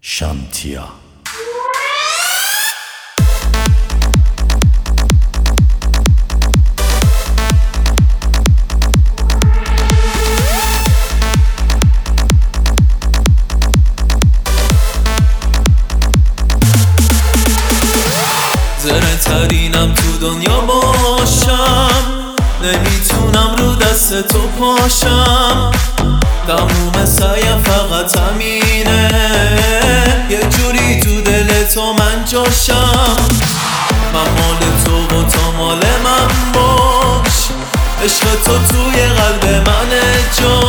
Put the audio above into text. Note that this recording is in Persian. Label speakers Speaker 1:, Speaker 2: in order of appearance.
Speaker 1: شانتیا.
Speaker 2: زره ترینم تو دنیا باشم، نمیتونم رو دست تو پاشم. تموم سعیم فقط همینه، یه جوری تو دل تو من جاشم. من مال تو و تو مال من باش، عشق تو توی قلب منه جا.